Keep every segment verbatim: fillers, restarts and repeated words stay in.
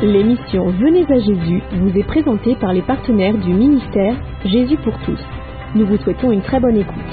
L'émission Venez à Jésus vous est présentée par les partenaires du ministère Jésus pour tous. Nous vous souhaitons une très bonne écoute.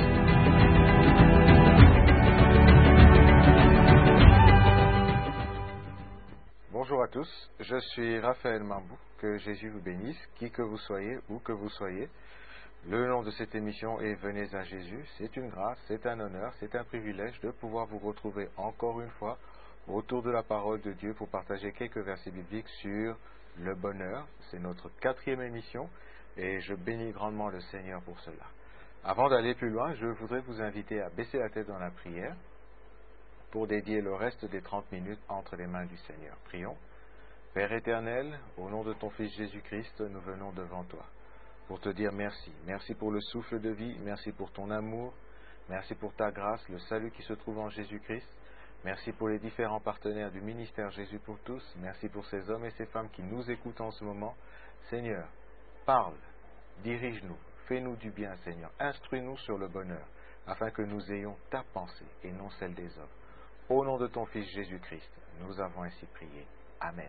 Bonjour à tous, je suis Raphaël Mambou, que Jésus vous bénisse, qui que vous soyez, où que vous soyez. Le nom de cette émission est Venez à Jésus. C'est une grâce, c'est un honneur, c'est un privilège de pouvoir vous retrouver encore une fois autour de la parole de Dieu pour partager quelques versets bibliques sur le bonheur. C'est notre quatrième émission et je bénis grandement le Seigneur pour cela. Avant d'aller plus loin, je voudrais vous inviter à baisser la tête dans la prière pour dédier le reste des trente minutes entre les mains du Seigneur. Prions. Père éternel, au nom de ton Fils Jésus-Christ, nous venons devant toi pour te dire merci. Merci pour le souffle de vie, merci pour ton amour, merci pour ta grâce, le salut qui se trouve en Jésus-Christ. Merci pour les différents partenaires du ministère Jésus pour tous. Merci pour ces hommes et ces femmes qui nous écoutent en ce moment. Seigneur, parle, dirige-nous, fais-nous du bien, Seigneur. Instruis-nous sur le bonheur, afin que nous ayons ta pensée et non celle des hommes. Au nom de ton Fils Jésus-Christ, nous avons ainsi prié. Amen.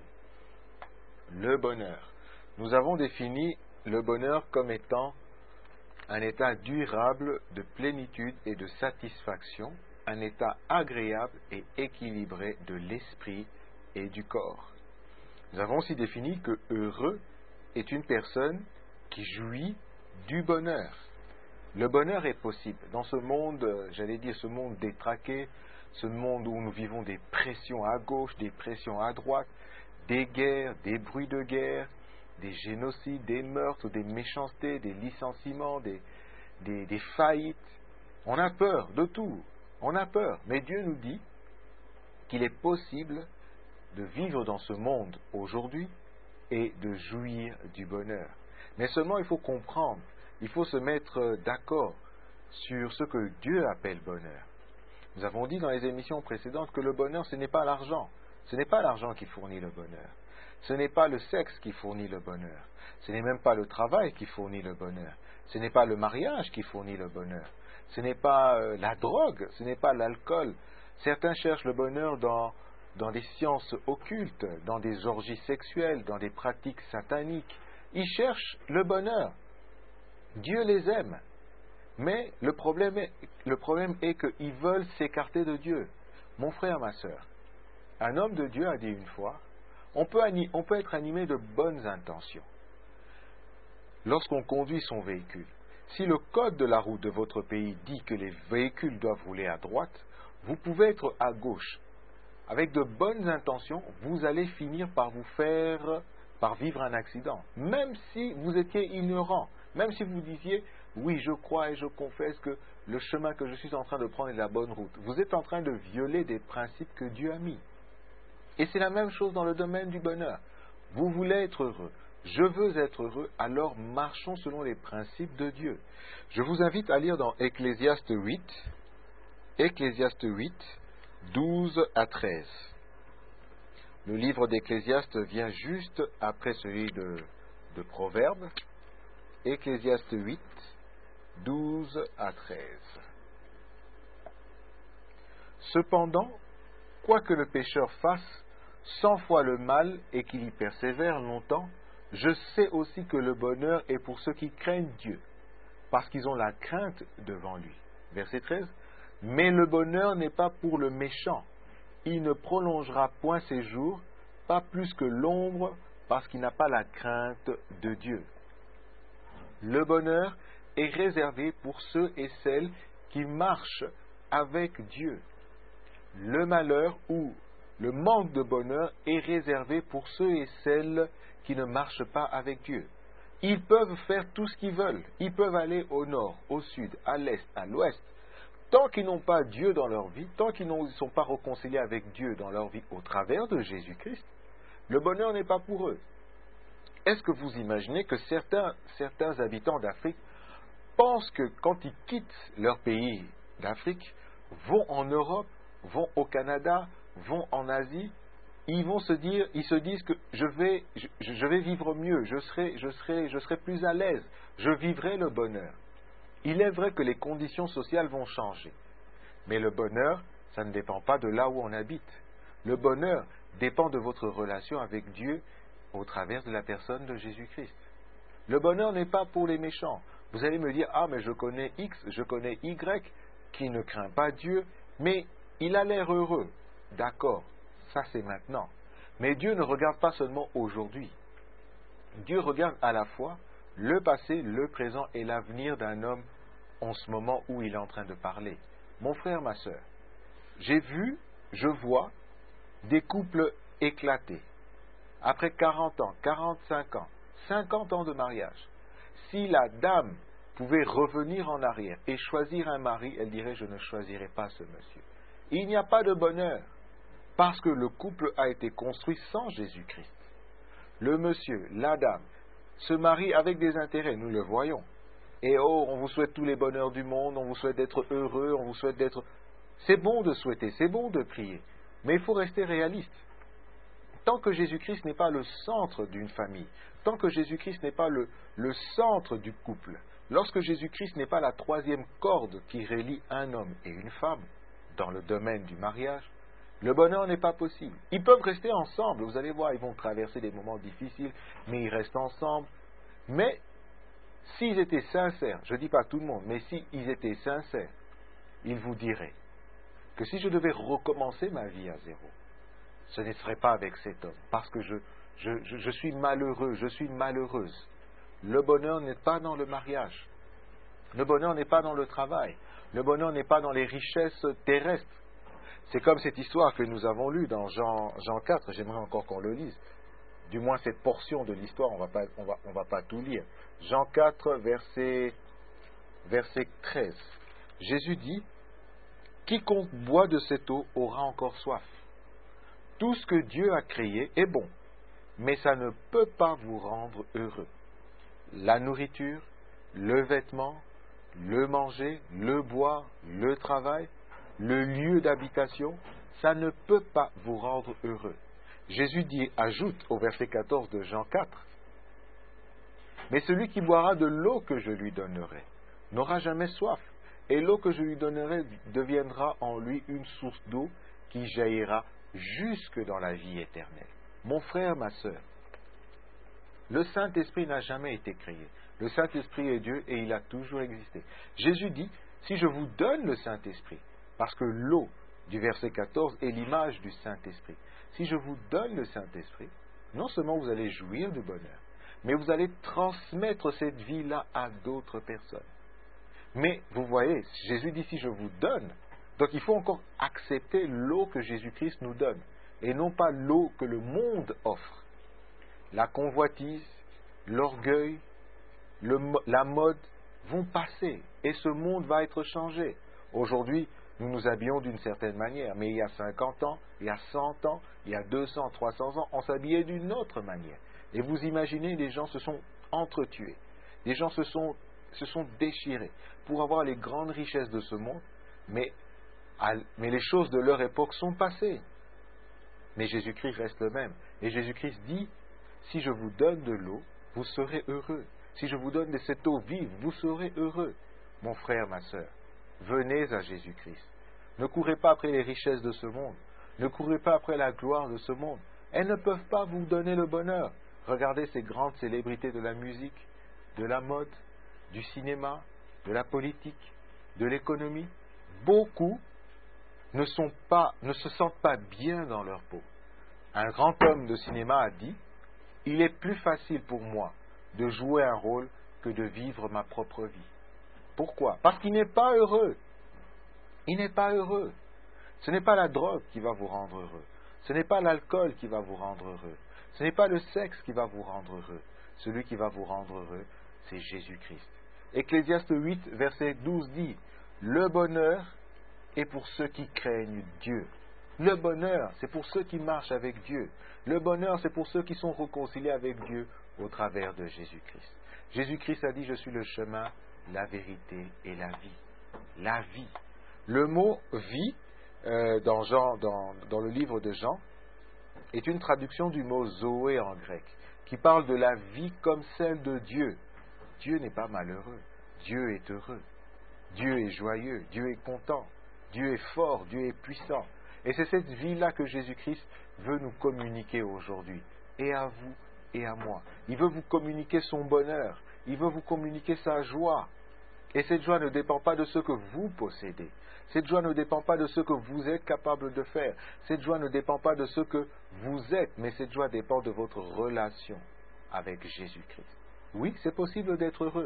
Le bonheur. Nous avons défini le bonheur comme étant un état durable de plénitude et de satisfaction, un état agréable et équilibré de l'esprit et du corps. Nous avons aussi défini que heureux est une personne qui jouit du bonheur. Le bonheur est possible. Dans ce monde, j'allais dire, ce monde détraqué, ce monde où nous vivons des pressions à gauche, des pressions à droite, des guerres, des bruits de guerre, des génocides, des meurtres, des méchancetés, des licenciements, des, des, des faillites. On a peur de tout. On a peur, mais Dieu nous dit qu'il est possible de vivre dans ce monde aujourd'hui et de jouir du bonheur. Mais seulement il faut comprendre, il faut se mettre d'accord sur ce que Dieu appelle bonheur. Nous avons dit dans les émissions précédentes que le bonheur, ce n'est pas l'argent. Ce n'est pas l'argent qui fournit le bonheur. Ce n'est pas le sexe qui fournit le bonheur. Ce n'est même pas le travail qui fournit le bonheur. Ce n'est pas le mariage qui fournit le bonheur. Ce n'est pas euh, la drogue, ce n'est pas l'alcool. Certains cherchent le bonheur dans, dans des sciences occultes, dans des orgies sexuelles, dans des pratiques sataniques. Ils cherchent le bonheur. Dieu les aime. Mais le problème est, le problème est qu'ils veulent s'écarter de Dieu. Mon frère, ma sœur, un homme de Dieu a dit une fois, on peut, on peut être animé de bonnes intentions lorsqu'on conduit son véhicule. Si le code de la route de votre pays dit que les véhicules doivent rouler à droite, vous pouvez être à gauche. Avec de bonnes intentions, vous allez finir par vous faire, par vivre un accident. Même si vous étiez ignorant, même si vous disiez, oui, je crois et je confesse que le chemin que je suis en train de prendre est la bonne route. Vous êtes en train de violer des principes que Dieu a mis. Et c'est la même chose dans le domaine du bonheur. Vous voulez être heureux. Je veux être heureux, alors marchons selon les principes de Dieu. Je vous invite à lire dans Ecclésiaste huit, Ecclésiaste huit, douze à treize. Le livre d'Ecclésiaste vient juste après celui de, de Proverbes. Ecclésiaste huit, douze à treize. Cependant, quoi que le pécheur fasse cent fois le mal et qu'il y persévère longtemps, je sais aussi que le bonheur est pour ceux qui craignent Dieu, parce qu'ils ont la crainte devant lui. Verset treize. Mais le bonheur n'est pas pour le méchant. Il ne prolongera point ses jours, pas plus que l'ombre, parce qu'il n'a pas la crainte de Dieu. Le bonheur est réservé pour ceux et celles qui marchent avec Dieu. Le malheur ou le manque de bonheur est réservé pour ceux et celles qui ne marchent pas avec Dieu. Ils peuvent faire tout ce qu'ils veulent. Ils peuvent aller au nord, au sud, à l'est, à l'ouest. Tant qu'ils n'ont pas Dieu dans leur vie, tant qu'ils ne sont pas réconciliés avec Dieu dans leur vie au travers de Jésus-Christ, le bonheur n'est pas pour eux. Est-ce que vous imaginez que certains, certains habitants d'Afrique pensent que quand ils quittent leur pays d'Afrique, vont en Europe, vont au Canada, vont en Asie, ils vont se dire, ils se disent que je vais, je, je vais vivre mieux, je serai, je serai, je serai plus à l'aise, je vivrai le bonheur. Il est vrai que les conditions sociales vont changer, mais le bonheur, ça ne dépend pas de là où on habite. Le bonheur dépend de votre relation avec Dieu au travers de la personne de Jésus-Christ. Le bonheur n'est pas pour les méchants. Vous allez me dire, ah mais je connais X, je connais Y, qui ne craint pas Dieu, mais il a l'air heureux. D'accord, ça c'est maintenant. Mais Dieu ne regarde pas seulement aujourd'hui. Dieu regarde à la fois le passé, le présent et l'avenir d'un homme en ce moment où il est en train de parler. Mon frère, ma sœur, j'ai vu, je vois des couples éclatés. Après quarante ans, quarante-cinq ans, cinquante ans de mariage, si la dame pouvait revenir en arrière et choisir un mari, elle dirait « je ne choisirai pas ce monsieur ». Il n'y a pas de bonheur parce que le couple a été construit sans Jésus-Christ. Le monsieur, la dame, se marient avec des intérêts, nous le voyons. Et oh, on vous souhaite tous les bonheurs du monde, on vous souhaite d'être heureux, on vous souhaite d'être... C'est bon de souhaiter, c'est bon de prier, mais il faut rester réaliste. Tant que Jésus-Christ n'est pas le centre d'une famille, tant que Jésus-Christ n'est pas le, le centre du couple, lorsque Jésus-Christ n'est pas la troisième corde qui relie un homme et une femme dans le domaine du mariage, le bonheur n'est pas possible. Ils peuvent rester ensemble, vous allez voir, ils vont traverser des moments difficiles, mais ils restent ensemble. Mais s'ils étaient sincères, je ne dis pas tout le monde, mais s'ils étaient sincères, ils vous diraient que si je devais recommencer ma vie à zéro, ce ne serait pas avec cet homme, parce que je, je, je, je suis malheureux, je suis malheureuse. Le bonheur n'est pas dans le mariage. Le bonheur n'est pas dans le travail. Le bonheur n'est pas dans les richesses terrestres. C'est comme cette histoire que nous avons lue dans Jean, Jean quatre, j'aimerais encore qu'on le lise. Du moins cette portion de l'histoire, on va pas, on va, on va pas tout lire. Jean quatre, verset, verset treize. Jésus dit, « Quiconque boit de cette eau aura encore soif. Tout ce que Dieu a créé est bon, mais ça ne peut pas vous rendre heureux. La nourriture, le vêtement, le manger, le boire, le travail, le lieu d'habitation, ça ne peut pas vous rendre heureux. » Jésus dit, ajoute au verset quatorze de Jean quatre, « Mais celui qui boira de l'eau que je lui donnerai n'aura jamais soif, et l'eau que je lui donnerai deviendra en lui une source d'eau qui jaillira jusque dans la vie éternelle. » Mon frère, ma sœur, le Saint-Esprit n'a jamais été créé. Le Saint-Esprit est Dieu et il a toujours existé. Jésus dit, si je vous donne le Saint-Esprit, parce que l'eau du verset quatorze est l'image du Saint-Esprit, si je vous donne le Saint-Esprit, non seulement vous allez jouir du bonheur, mais vous allez transmettre cette vie-là à d'autres personnes. Mais vous voyez, Jésus dit si je vous donne, donc il faut encore accepter l'eau que Jésus-Christ nous donne, et non pas l'eau que le monde offre. La convoitise, l'orgueil, le, la mode vont passer, et ce monde va être changé. Aujourd'hui, nous nous habillons d'une certaine manière, mais il y a cinquante ans, il y a cent ans, il y a deux cents, trois cents ans, on s'habillait d'une autre manière. Et vous imaginez, les gens se sont entretués, les gens se sont, se sont déchirés pour avoir les grandes richesses de ce monde, mais, mais les choses de leur époque sont passées. Mais Jésus-Christ reste le même. Et Jésus-Christ dit, si je vous donne de l'eau, vous serez heureux. Si je vous donne de cette eau vive, vous serez heureux. Mon frère, ma sœur, venez à Jésus-Christ. Ne courez pas après les richesses de ce monde. Ne courez pas après la gloire de ce monde. Elles ne peuvent pas vous donner le bonheur. Regardez ces grandes célébrités de la musique, de la mode, du cinéma, de la politique, de l'économie. Beaucoup ne sont pas, ne se sentent pas bien dans leur peau. Un grand homme de cinéma a dit, « Il est plus facile pour moi de jouer un rôle que de vivre ma propre vie. » Pourquoi? Parce qu'il n'est pas heureux. Il n'est pas heureux. Ce n'est pas la drogue qui va vous rendre heureux. Ce n'est pas l'alcool qui va vous rendre heureux. Ce n'est pas le sexe qui va vous rendre heureux. Celui qui va vous rendre heureux, c'est Jésus-Christ. Ecclésiaste huit, verset douze dit, « Le bonheur est pour ceux qui craignent Dieu. » Le bonheur, c'est pour ceux qui marchent avec Dieu. Le bonheur, c'est pour ceux qui sont réconciliés avec Dieu au travers de Jésus-Christ. Jésus-Christ a dit, « Je suis le chemin, la vérité et la vie. » La vie. Le mot « vie euh, » dans, Jean, dans, dans le livre de Jean est une traduction du mot « zoé » en grec, qui parle de la vie comme celle de Dieu. Dieu n'est pas malheureux. Dieu est heureux. Dieu est joyeux. Dieu est content. Dieu est fort. Dieu est puissant. Et c'est cette vie-là que Jésus-Christ veut nous communiquer aujourd'hui. Et à vous et à moi. Il veut vous communiquer son bonheur. Il veut vous communiquer sa joie. Et cette joie ne dépend pas de ce que vous possédez. Cette joie ne dépend pas de ce que vous êtes capable de faire. Cette joie ne dépend pas de ce que vous êtes, mais cette joie dépend de votre relation avec Jésus-Christ. Oui, c'est possible d'être heureux.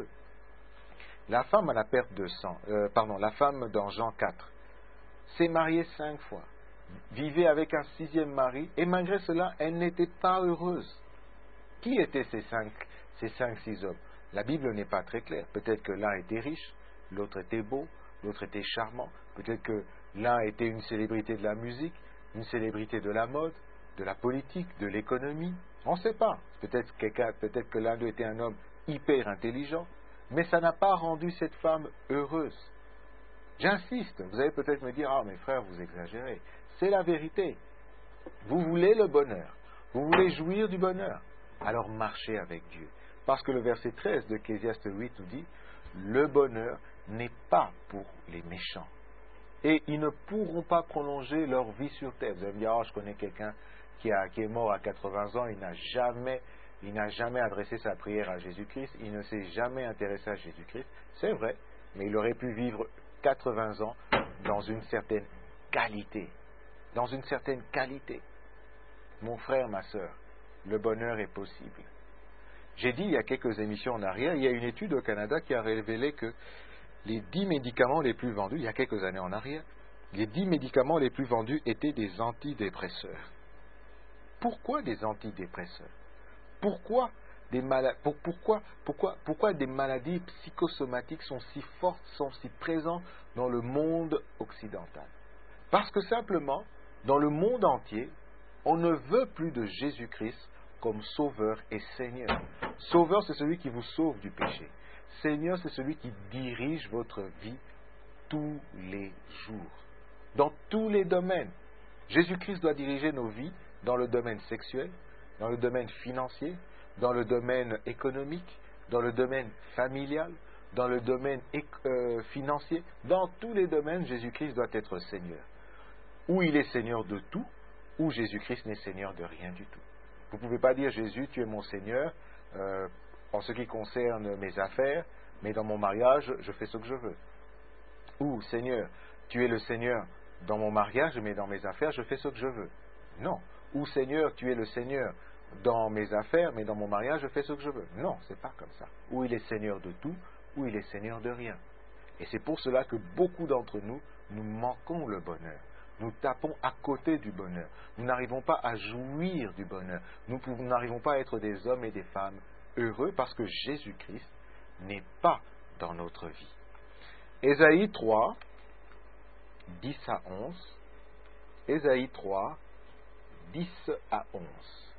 La femme à la perte de sang, euh, pardon, la femme dans Jean quatre, s'est mariée cinq fois, vivait avec un sixième mari, et malgré cela, elle n'était pas heureuse. Qui étaient ces cinq, ces cinq, six hommes? La Bible n'est pas très claire. Peut-être que l'un était riche, l'autre était beau, l'autre était charmant. Peut-être que l'un était une célébrité de la musique, une célébrité de la mode, de la politique, de l'économie. On ne sait pas. Peut-être quelqu'un, peut-être que l'un d'eux était un homme hyper intelligent, mais ça n'a pas rendu cette femme heureuse. J'insiste. Vous allez peut-être me dire, ah mes frères, vous exagérez. C'est la vérité. Vous voulez le bonheur. Vous voulez jouir du bonheur. Alors marchez avec Dieu. Parce que le verset treize de Ecclésiaste huit nous dit, le bonheur n'est pas pour les méchants. Et ils ne pourront pas prolonger leur vie sur terre. Vous allez me dire, oh, je connais quelqu'un qui, a, qui est mort à quatre-vingts ans, il n'a jamais, il n'a jamais adressé sa prière à Jésus-Christ, il ne s'est jamais intéressé à Jésus-Christ. C'est vrai, mais il aurait pu vivre quatre-vingts ans dans une certaine qualité. Dans une certaine qualité. Mon frère, ma sœur, le bonheur est possible. J'ai dit il y a quelques émissions en arrière, il y a une étude au Canada qui a révélé que les dix médicaments les plus vendus, il y a quelques années en arrière, les dix médicaments les plus vendus étaient des antidépresseurs. Pourquoi des antidépresseurs? Pourquoi des, mala- pour, pourquoi, pourquoi, pourquoi des maladies psychosomatiques sont si fortes, sont si présentes dans le monde occidental? Parce que simplement, dans le monde entier, on ne veut plus de Jésus-Christ comme Sauveur et Seigneur. Sauveur, c'est celui qui vous sauve du péché. Seigneur, c'est celui qui dirige votre vie tous les jours, dans tous les domaines. Jésus-Christ doit diriger nos vies dans le domaine sexuel, dans le domaine financier, dans le domaine économique, dans le domaine familial, dans le domaine euh, financier. Dans tous les domaines, Jésus-Christ doit être Seigneur. Ou il est Seigneur de tout, ou Jésus-Christ n'est Seigneur de rien du tout. Vous ne pouvez pas dire, Jésus, tu es mon Seigneur euh, en ce qui concerne mes affaires, mais dans mon mariage, je fais ce que je veux. Ou, Seigneur, tu es le Seigneur dans mon mariage, mais dans mes affaires, je fais ce que je veux. Non. Ou, Seigneur, tu es le Seigneur dans mes affaires, mais dans mon mariage, je fais ce que je veux. Non, c'est pas comme ça. Ou il est Seigneur de tout, ou il est Seigneur de rien. Et c'est pour cela que beaucoup d'entre nous, nous manquons le bonheur. Nous tapons à côté du bonheur. Nous n'arrivons pas à jouir du bonheur. Nous n'arrivons pas à être des hommes et des femmes heureux parce que Jésus-Christ n'est pas dans notre vie. Ésaïe trois, dix à onze. Ésaïe trois, dix à onze.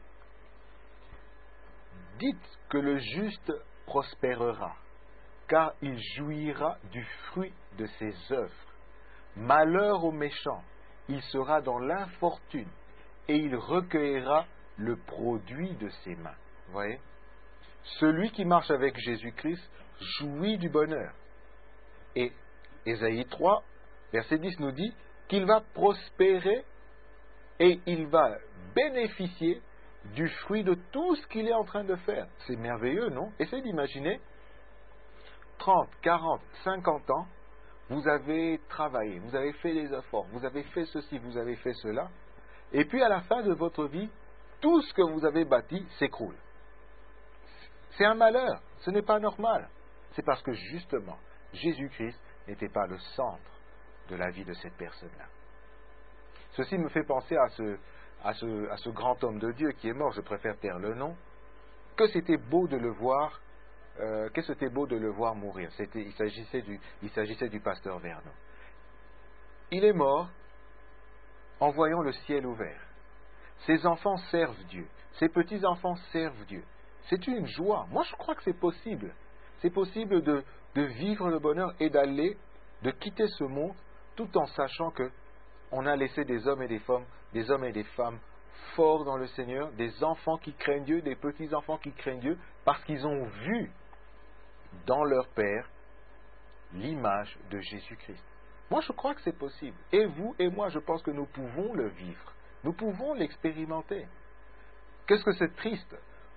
Dites que le juste prospérera, car il jouira du fruit de ses œuvres. Malheur aux méchants, il sera dans l'infortune, et il recueillera le produit de ses mains. Vous voyez? Celui qui marche avec Jésus-Christ jouit du bonheur. Et Ésaïe trois, verset dix nous dit qu'il va prospérer et il va bénéficier du fruit de tout ce qu'il est en train de faire. C'est merveilleux, non? Essayez d'imaginer, trente, quarante, cinquante ans, vous avez travaillé, vous avez fait des efforts, vous avez fait ceci, vous avez fait cela, et puis à la fin de votre vie, tout ce que vous avez bâti s'écroule. C'est un malheur, ce n'est pas normal. C'est parce que justement, Jésus-Christ n'était pas le centre de la vie de cette personne-là. Ceci me fait penser à ce, à ce, à ce grand homme de Dieu qui est mort, je préfère taire le nom, que c'était beau de le voir. Euh, que c'était beau de le voir mourir. C'était, il, s'agissait du, il s'agissait du pasteur Vernon. Il est mort en voyant le ciel ouvert. Ses enfants servent Dieu. Ses petits-enfants servent Dieu. C'est une joie. Moi, je crois que c'est possible. C'est possible de, de vivre le bonheur et d'aller, de quitter ce monde, tout en sachant que on a laissé des hommes et des femmes, des hommes et des femmes forts dans le Seigneur, des enfants qui craignent Dieu, des petits-enfants qui craignent Dieu, parce qu'ils ont vu dans leur Père l'image de Jésus-Christ. Moi, je crois que c'est possible. Et vous et moi, je pense que nous pouvons le vivre. Nous pouvons l'expérimenter. Qu'est-ce que c'est triste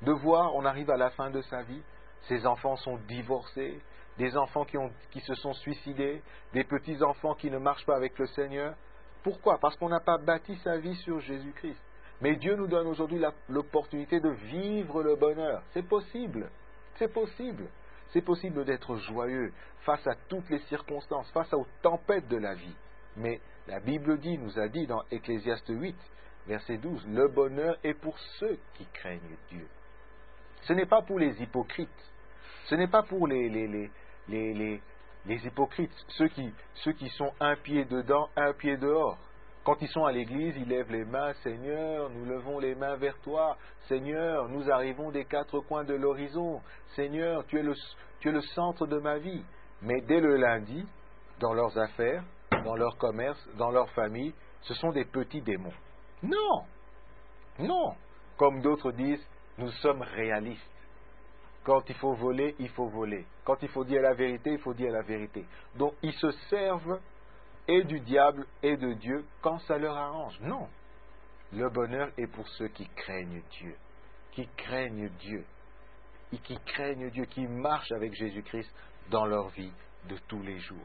de voir, on arrive à la fin de sa vie, ses enfants sont divorcés, des enfants qui, ont, qui se sont suicidés, des petits-enfants qui ne marchent pas avec le Seigneur. Pourquoi? Parce qu'on n'a pas bâti sa vie sur Jésus-Christ. Mais Dieu nous donne aujourd'hui la, l'opportunité de vivre le bonheur. C'est possible. C'est possible. C'est possible d'être joyeux face à toutes les circonstances, face aux tempêtes de la vie. Mais la Bible dit, nous a dit dans Ecclésiaste huit, verset douze, le bonheur est pour ceux qui craignent Dieu. Ce n'est pas pour les hypocrites. Ce n'est pas pour les, les, les, les, les, les hypocrites, ceux qui, ceux qui sont un pied dedans, un pied dehors. Quand ils sont à l'église, ils lèvent les mains, Seigneur, nous levons les mains vers toi. Seigneur, nous arrivons des quatre coins de l'horizon. Seigneur, tu es le, tu es le centre de ma vie. Mais dès le lundi, dans leurs affaires, dans leur commerce, dans leur famille, ce sont des petits démons. Non, non. Comme d'autres disent, nous sommes réalistes. Quand il faut voler, il faut voler. Quand il faut dire la vérité, il faut dire la vérité. Donc, ils se servent et du diable et de Dieu quand ça leur arrange. Non. Le bonheur est pour ceux qui craignent Dieu. Qui craignent Dieu. Et qui craignent Dieu, qui marchent avec Jésus-Christ dans leur vie de tous les jours.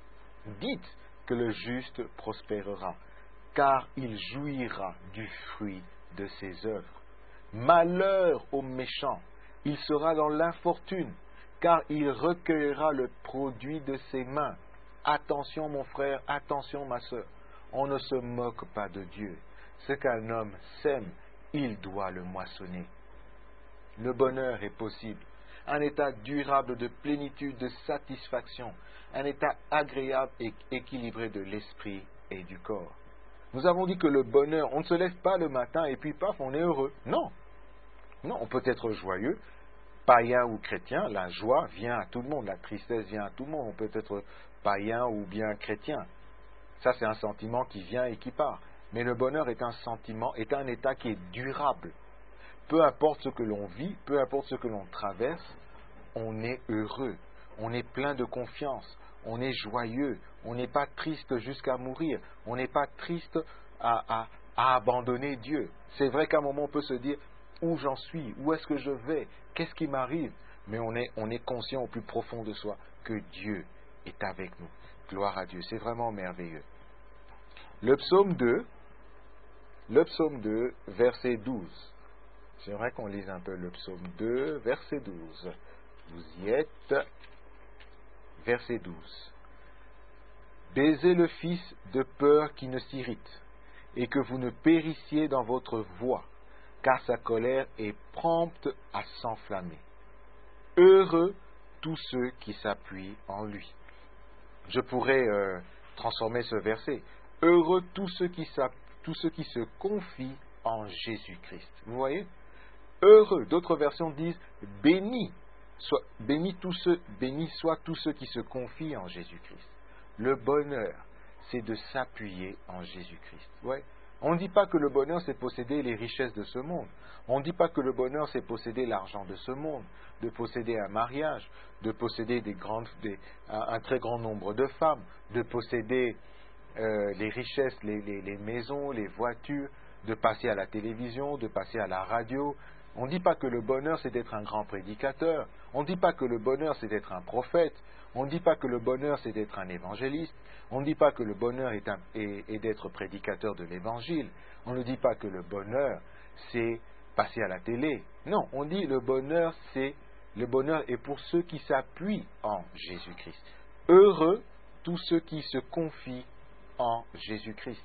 Dites que le juste prospérera, car il jouira du fruit de ses œuvres. Malheur au méchant, il sera dans l'infortune, car il recueillera le produit de ses mains. Attention mon frère, attention ma sœur, on ne se moque pas de Dieu. Ce qu'un homme sème, il doit le moissonner. Le bonheur est possible, un état durable de plénitude, de satisfaction, un état agréable et équilibré de l'esprit et du corps. Nous avons dit que le bonheur, on ne se lève pas le matin et puis paf, on est heureux. Non, non, on peut être joyeux, païen ou chrétien, la joie vient à tout le monde, la tristesse vient à tout le monde, on peut être païen ou bien chrétien. Ça, c'est un sentiment qui vient et qui part. Mais le bonheur est un sentiment, est un état qui est durable. Peu importe ce que l'on vit, peu importe ce que l'on traverse, on est heureux, on est plein de confiance, on est joyeux, on n'est pas triste jusqu'à mourir, on n'est pas triste à, à, à abandonner Dieu. C'est vrai qu'à un moment on peut se dire où j'en suis, où est-ce que je vais, qu'est-ce qui m'arrive, mais on est, on est conscient au plus profond de soi que Dieu est avec nous. Gloire à Dieu, c'est vraiment merveilleux. Le psaume deux, le psaume deux, verset douze. J'aimerais qu'on lise un peu le psaume deux, verset douze. Vous y êtes. Verset douze. Baisez le Fils de peur qui ne s'irrite, et que vous ne périssiez dans votre voie, car sa colère est prompte à s'enflammer. Heureux tous ceux qui s'appuient en lui. Je pourrais euh, transformer ce verset. Heureux tous ceux qui, tous ceux qui se confient en Jésus-Christ. Vous voyez? Heureux. D'autres versions disent bénis. Soit, bénis tous ceux, bénis soient tous ceux qui se confient en Jésus-Christ. Le bonheur, c'est de s'appuyer en Jésus-Christ. Ouais. On ne dit pas que le bonheur, c'est posséder les richesses de ce monde. On ne dit pas que le bonheur, c'est posséder l'argent de ce monde, de posséder un mariage, de posséder des grandes, des, un, un très grand nombre de femmes, de posséder euh, les richesses, les, les, les maisons, les voitures, de passer à la télévision, de passer à la radio. On ne dit pas que le bonheur, c'est d'être un grand prédicateur. On ne dit pas que le bonheur, c'est d'être un prophète. On ne dit pas que le bonheur, c'est d'être un évangéliste. On ne dit pas que le bonheur est, un, est, est d'être prédicateur de l'évangile. On ne dit pas que le bonheur, c'est passer à la télé. Non, on dit le bonheur, c'est le bonheur est pour ceux qui s'appuient en Jésus-Christ. Heureux tous ceux qui se confient en Jésus-Christ.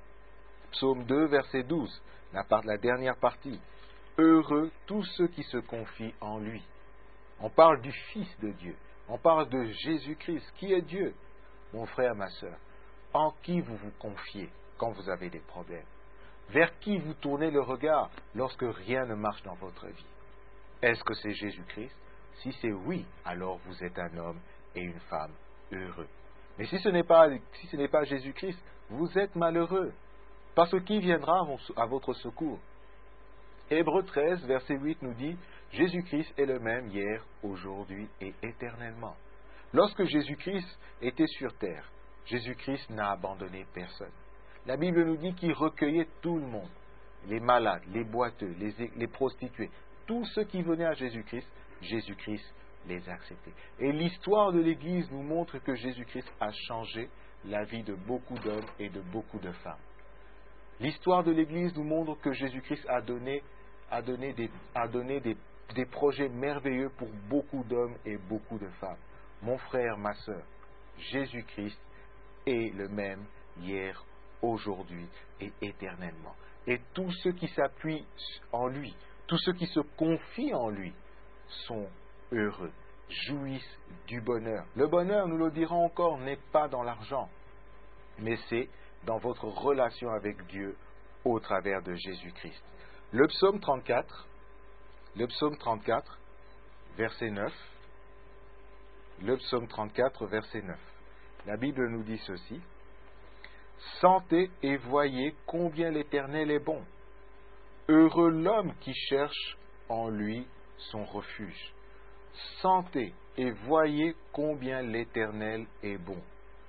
Psaume deux, verset douze, la, part, la dernière partie. Heureux tous ceux qui se confient en lui. On parle du Fils de Dieu. On parle de Jésus-Christ. Qui est Dieu? Mon frère, ma sœur, en qui vous vous confiez quand vous avez des problèmes? Vers qui vous tournez le regard lorsque rien ne marche dans votre vie? Est-ce que c'est Jésus-Christ? Si c'est oui, alors vous êtes un homme et une femme heureux. Mais si ce n'est pas, si ce n'est pas Jésus-Christ, vous êtes malheureux. Parce que qui viendra à votre secours? Hébreux treize, verset huit nous dit « Jésus-Christ est le même hier, aujourd'hui et éternellement ». Lorsque Jésus-Christ était sur terre, Jésus-Christ n'a abandonné personne. La Bible nous dit qu'il recueillait tout le monde, les malades, les boiteux, les, les prostituées, tous ceux qui venaient à Jésus-Christ, Jésus-Christ les a acceptés. Et l'histoire de l'Église nous montre que Jésus-Christ a changé la vie de beaucoup d'hommes et de beaucoup de femmes. L'histoire de l'Église nous montre que Jésus-Christ a donné, a donné, des, a donné des, des projets merveilleux pour beaucoup d'hommes et beaucoup de femmes. Mon frère, ma sœur, Jésus-Christ est le même hier, aujourd'hui et éternellement. Et tous ceux qui s'appuient en lui, tous ceux qui se confient en lui, sont heureux, jouissent du bonheur. Le bonheur, nous le dirons encore, n'est pas dans l'argent, mais c'est dans votre relation avec Dieu au travers de Jésus-Christ. Le psaume trente-quatre, le psaume trente-quatre, verset neuf, le psaume trente-quatre, verset neuf. La Bible nous dit ceci: Sentez et voyez combien l'Éternel est bon. Heureux l'homme qui cherche en lui son refuge. Sentez et voyez combien l'Éternel est bon.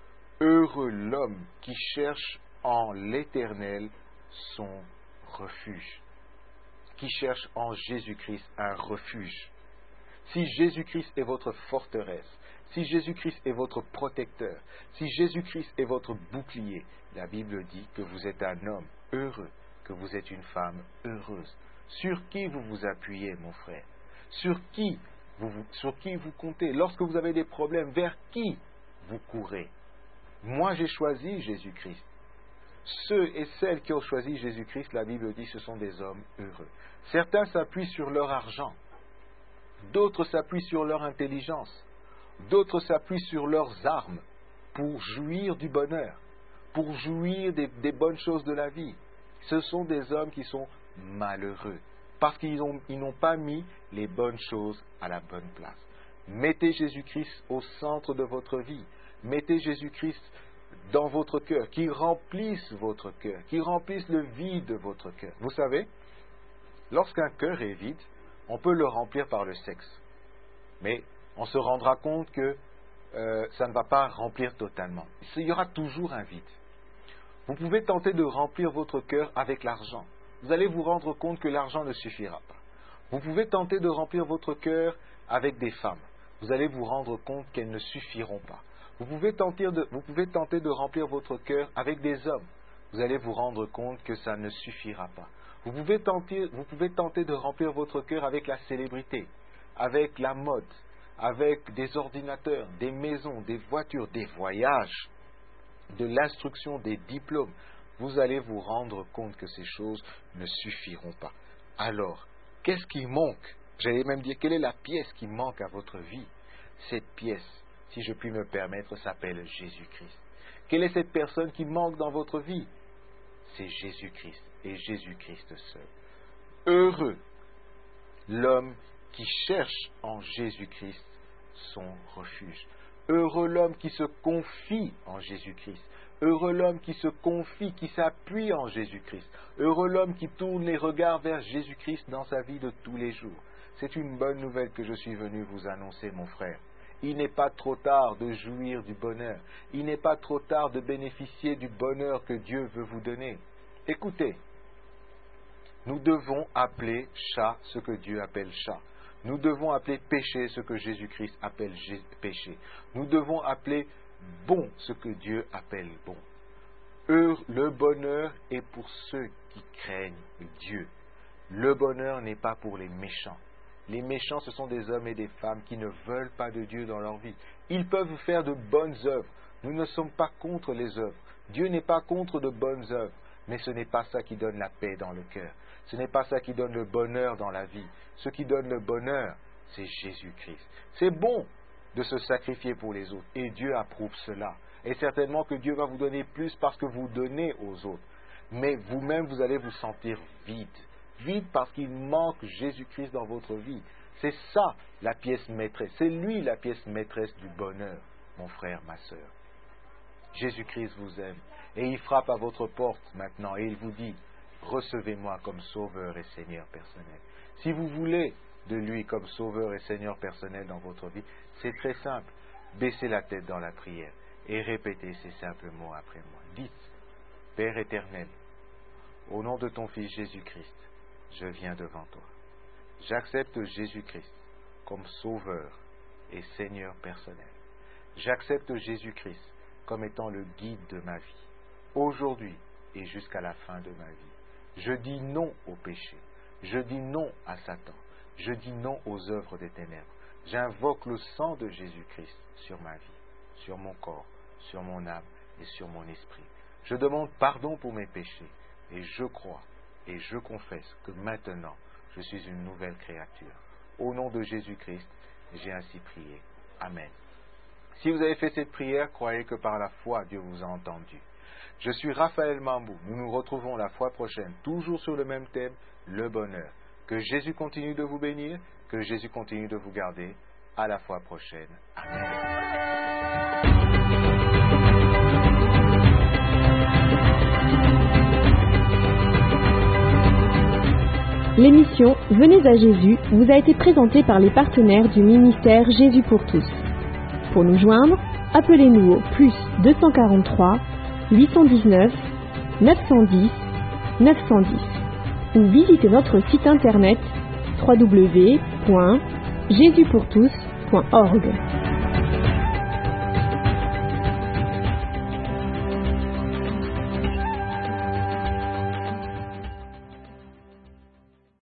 Heureux l'homme qui cherche en l'Éternel son refuge, qui cherche en Jésus-Christ un refuge. Si Jésus-Christ est votre forteresse, si Jésus-Christ est votre protecteur, si Jésus-Christ est votre bouclier, la Bible dit que vous êtes un homme heureux, que vous êtes une femme heureuse. Sur qui vous vous appuyez, mon frère? Sur qui vous, vous, sur qui vous comptez? Lorsque vous avez des problèmes, vers qui vous courez? Moi, j'ai choisi Jésus-Christ. Ceux et celles qui ont choisi Jésus-Christ, la Bible dit, ce sont des hommes heureux. Certains s'appuient sur leur argent, d'autres s'appuient sur leur intelligence, d'autres s'appuient sur leurs armes pour jouir du bonheur, pour jouir des, des bonnes choses de la vie. Ce sont des hommes qui sont malheureux parce qu'ils ont, ils n'ont pas mis les bonnes choses à la bonne place. Mettez Jésus-Christ au centre de votre vie. Mettez Jésus-Christ dans votre cœur, qui remplisse votre cœur, qui remplisse le vide de votre cœur. Vous savez, lorsqu'un cœur est vide, on peut le remplir par le sexe. Mais on se rendra compte que euh, ça ne va pas remplir totalement. Il y aura toujours un vide. Vous pouvez tenter de remplir votre cœur avec l'argent. Vous allez vous rendre compte que l'argent ne suffira pas. Vous pouvez tenter de remplir votre cœur avec des femmes. Vous allez vous rendre compte qu'elles ne suffiront pas. Vous pouvez tenter de, vous pouvez tenter de remplir votre cœur avec des hommes. Vous allez vous rendre compte que ça ne suffira pas. Vous pouvez tenter, vous pouvez tenter de remplir votre cœur avec la célébrité, avec la mode, avec des ordinateurs, des maisons, des voitures, des voyages, de l'instruction, des diplômes. Vous allez vous rendre compte que ces choses ne suffiront pas. Alors, qu'est-ce qui manque? J'allais même dire, quelle est la pièce qui manque à votre vie? Cette pièce, si je puis me permettre, s'appelle Jésus-Christ. Quelle est cette personne qui manque dans votre vie? C'est Jésus-Christ et Jésus-Christ seul. Heureux l'homme qui cherche en Jésus-Christ son refuge. Heureux l'homme qui se confie en Jésus-Christ. Heureux l'homme qui se confie, qui s'appuie en Jésus-Christ. Heureux l'homme qui tourne les regards vers Jésus-Christ dans sa vie de tous les jours. C'est une bonne nouvelle que je suis venu vous annoncer, mon frère. Il n'est pas trop tard de jouir du bonheur. Il n'est pas trop tard de bénéficier du bonheur que Dieu veut vous donner. Écoutez, nous devons appeler chat ce que Dieu appelle chat. Nous devons appeler péché ce que Jésus-Christ appelle péché. Nous devons appeler bon ce que Dieu appelle bon. Le bonheur est pour ceux qui craignent Dieu. Le bonheur n'est pas pour les méchants. Les méchants, ce sont des hommes et des femmes qui ne veulent pas de Dieu dans leur vie. Ils peuvent faire de bonnes œuvres. Nous ne sommes pas contre les œuvres. Dieu n'est pas contre de bonnes œuvres. Mais ce n'est pas ça qui donne la paix dans le cœur. Ce n'est pas ça qui donne le bonheur dans la vie. Ce qui donne le bonheur, c'est Jésus-Christ. C'est bon de se sacrifier pour les autres. Et Dieu approuve cela. Et certainement que Dieu va vous donner plus parce que vous donnez aux autres. Mais vous-même, vous allez vous sentir vide. Vide parce qu'il manque Jésus-Christ dans votre vie. C'est ça la pièce maîtresse. C'est lui la pièce maîtresse du bonheur, mon frère, ma sœur. Jésus-Christ vous aime. Et il frappe à votre porte maintenant et il vous dit, recevez-moi comme sauveur et Seigneur personnel. Si vous voulez de lui comme sauveur et Seigneur personnel dans votre vie, c'est très simple. Baissez la tête dans la prière et répétez ces simples mots après moi. Dites, Père éternel, au nom de ton Fils Jésus-Christ, je viens devant toi J'accepte Jésus-Christ comme Sauveur et Seigneur personnel. J'accepte Jésus-Christ comme étant le guide de ma vie, aujourd'hui et jusqu'à la fin de ma vie. Je dis non au péché. Je dis non à Satan. Je dis non aux œuvres des ténèbres. J'invoque le sang de Jésus-Christ sur ma vie, sur mon corps, sur mon âme et sur mon esprit. Je demande pardon pour mes péchés et je crois et je confesse que maintenant je suis une nouvelle créature. Au nom de Jésus-Christ, j'ai ainsi prié. Amen. Si vous avez fait cette prière, croyez que par la foi, Dieu vous a entendu. Je suis Raphaël Mambou. Nous nous retrouvons la fois prochaine, toujours sur le même thème, le bonheur. Que Jésus continue de vous bénir, que Jésus continue de vous garder. À la fois prochaine. Amen. L'émission Venez à Jésus vous a été présentée par les partenaires du ministère Jésus pour tous. Pour nous joindre, appelez-nous au plus deux cent quarante-trois, huit cent dix-neuf, neuf cent dix, neuf cent dix ou visitez notre site internet w w w point jésus pour tous point org.